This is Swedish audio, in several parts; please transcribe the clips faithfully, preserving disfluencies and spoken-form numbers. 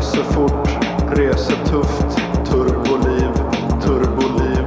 reser fort, reser tufft, turboliv, turboliv.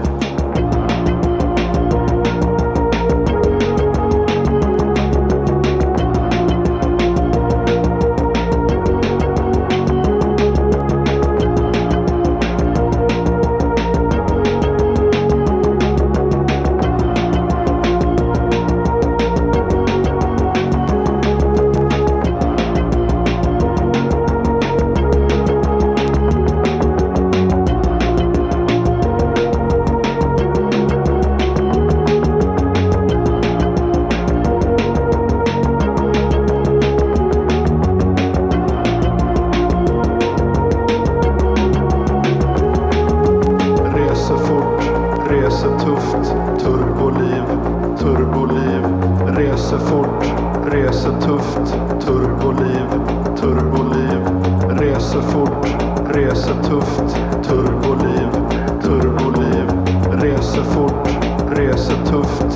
Reser tufft, turboliv, turboliv. Reser fort, reser tufft, turboliv, turboliv. Reser fort, reser tufft, turboliv, turboliv. Reser fort, reser tufft.